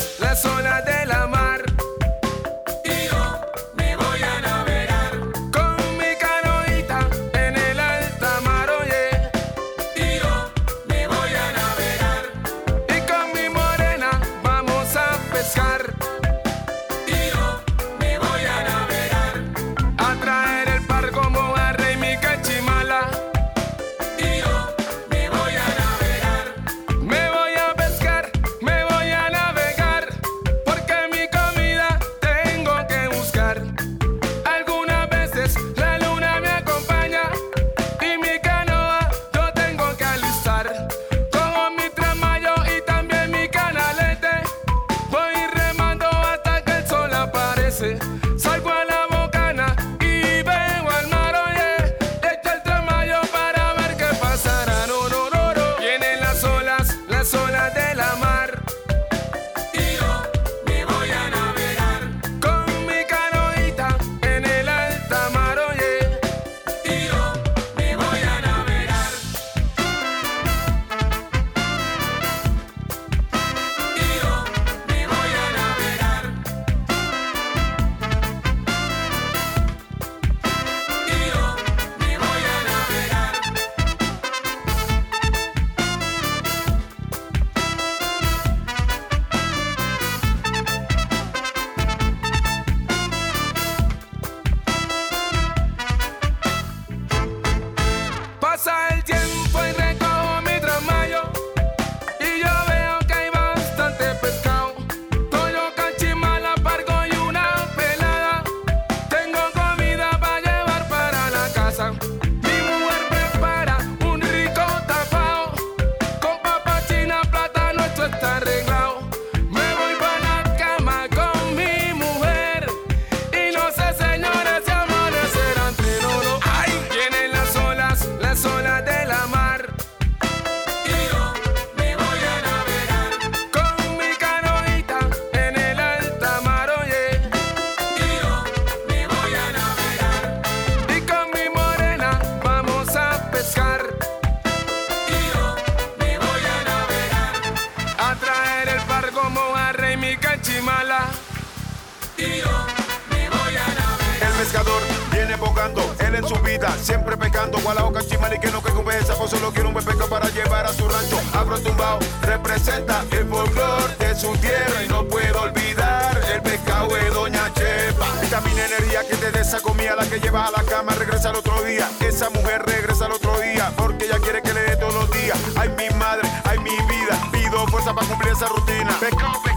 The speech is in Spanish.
las olas de la mar. Y yo me voy a navegar. Con mi canoita en el alta mar, oye. Y yo me voy a navegar. Y con mi morena vamos a pescar. Y yo me voy a navegar. A traer el par como a Rey mi cachimala. Y yo me voy a navegar. Me voy a pescar, me voy a navegar, porque mi comida tengo que buscar. Algunas veces la luna me acompaña y mi canoa yo tengo que alistar. Cojo mi tramayo y también mi canalete, voy remando hasta que el sol aparece. Salgo a la bocana y veo al mar, oye, echo el tramayo para ver qué pasará. No, no, no, no. Vienen las olas de la mar. Y yo me voy a navegar. Con mi canoita en el alta mar, oye. Y yo me voy a navegar. Y yo me voy a navegar. Y yo me voy a navegar. Pasa el tiempo y recojo mi tramayo y yo veo que hay bastante pescado. Toyo, cachimala, pargo y una pelada. Tengo comida para llevar para la casa. Mi mujer prepara un rico tapao con papa china, plátano, esto está arreglado. Me voy para la cama con mi mujer y no sé, señores, si amanecerán no. ¡Ay! Vienen las olas de la mar. Y yo me voy a navegar. Con mi canoita en el alta mar, oye. Y yo me voy a navegar. Y con mi morena vamos a pescar. Y yo me voy a navegar. A traer el par como a Rey mi cachimala. Y yo me voy a navegar. El pescador viene bogando, él en su vida, siempre pescando. Gualao, cachimala y que no caiga un pez, sapo, solo quiere un buen pescado para llevar a su rancho. Abro tumbao, representa el folclor de su tierra y no puedo olvidar el pescado de Doña Chepa. Vitamina, energía que te dé esa comida, la que llevas a la cama, regresa al otro día. Esa mujer regresa al otro día, porque ella quiere que le dé todos los días. Ay, mi madre, ay, mi vida, pido fuerza para cumplir esa rutina. Pescado, pescado.